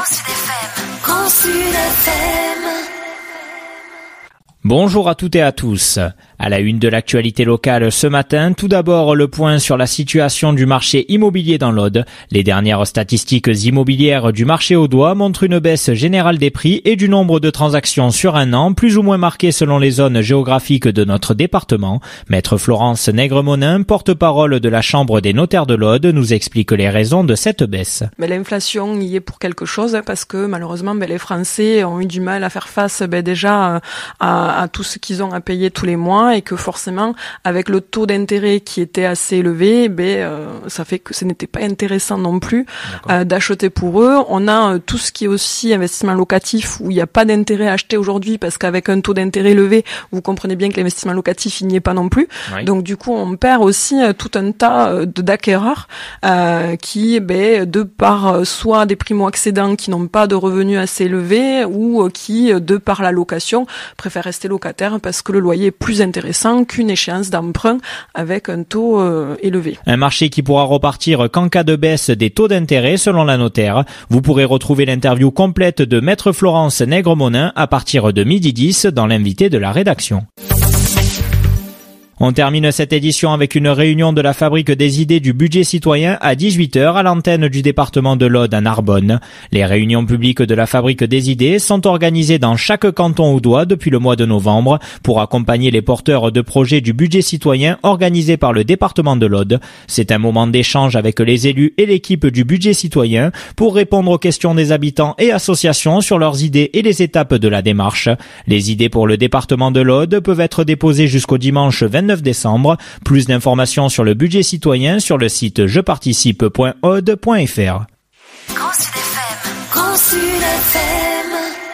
Grand Sud FM. Bonjour à toutes et à tous. À la une de l'actualité locale ce matin, tout d'abord le point sur la situation du marché immobilier dans l'Aude. Les dernières statistiques immobilières du marché audois montrent une baisse générale des prix et du nombre de transactions sur un an, plus ou moins marquée selon les zones géographiques de notre département. Maître Florence Nègre-Monin, porte-parole de la Chambre des notaires de l'Aude, nous explique les raisons de cette baisse. Mais l'inflation y est pour quelque chose, parce que malheureusement les Français ont eu du mal à faire face déjà à tout ce qu'ils ont à payer tous les mois, et que forcément avec le taux d'intérêt qui était assez élevé, ça fait que ce n'était pas intéressant non plus d'acheter pour eux. On a tout ce qui est aussi investissement locatif où il n'y a pas d'intérêt à acheter aujourd'hui, parce qu'avec un taux d'intérêt élevé, vous comprenez bien que l'investissement locatif il n'y est pas non plus. Oui. Donc du coup on perd aussi tout un tas d'acquéreurs qui de par soit des primo-accédants qui n'ont pas de revenus assez élevés, ou qui de par la location préfèrent rester locataires parce que le loyer est plus intéressant qu'une échéance d'emprunt avec un taux élevé. Un marché qui pourra repartir qu'en cas de baisse des taux d'intérêt selon la notaire. Vous pourrez retrouver l'interview complète de Maître Florence Nègre-Monin à partir de 12h10 dans l'invité de la rédaction. On termine cette édition avec une réunion de la Fabrique des idées du budget citoyen à 18h à l'antenne du département de l'Aude à Narbonne. Les réunions publiques de la Fabrique des idées sont organisées dans chaque canton audois depuis le mois de novembre pour accompagner les porteurs de projets du budget citoyen organisés par le département de l'Aude. C'est un moment d'échange avec les élus et l'équipe du budget citoyen pour répondre aux questions des habitants et associations sur leurs idées et les étapes de la démarche. Les idées pour le département de l'Aude peuvent être déposées jusqu'au dimanche 29 décembre. Plus d'informations sur le budget citoyen sur le site jeparticipe.aude.fr. Grand Sud FM. Grand Sud FM.